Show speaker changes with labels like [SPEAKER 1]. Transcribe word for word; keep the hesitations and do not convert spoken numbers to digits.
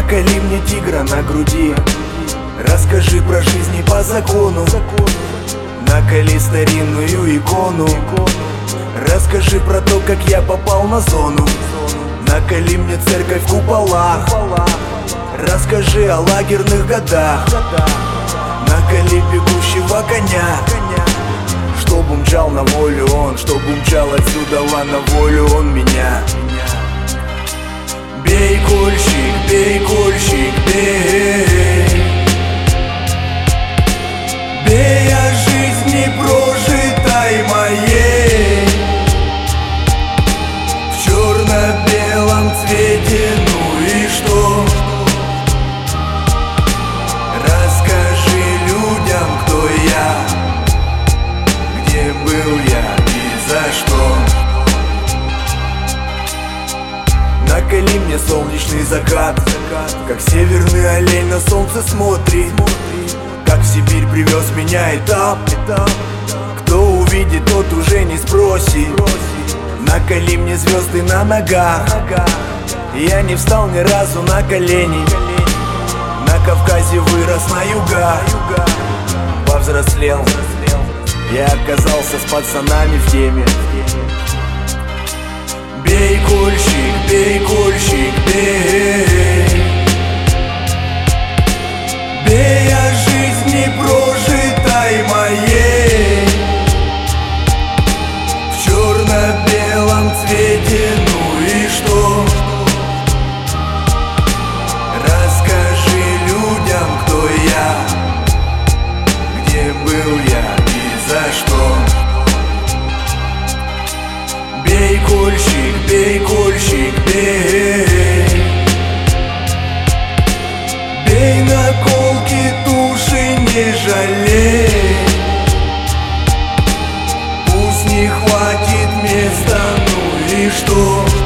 [SPEAKER 1] Наколи мне тигра на груди, расскажи про жизнь не по закону. Наколи старинную икону, расскажи про то, как я попал на зону. Наколи мне церковь в куполах, расскажи о лагерных годах. Наколи бегущего коня, чтоб умчал на волю он, чтоб умчал отсюда на волю он меня. Бей, кольщик, бей, кольщик, бей. Бей о жизни прожитой моей, в черно-белом цвете, ну и что? Расскажи людям, кто я, где был я и за что. Наколи мне солнечный закат, как северный олень на солнце смотрит, как в Сибирь привез меня этап. Кто увидит, тот уже не спросит. Наколи мне звезды на ногах, я не встал ни разу на колени. На Кавказе вырос на югах, повзрослел, я оказался с пацанами в теме. Бей, кольщик, бей, кольщик, бей. Бей о жизни прожитой моей, в черно-белом цвете, ну и что? Расскажи людям, кто я, где был я и за что. Бей, кольщик, бей, кольщик, бей. Бей наколки, души не жалей. Пусть не хватит места, ну и что?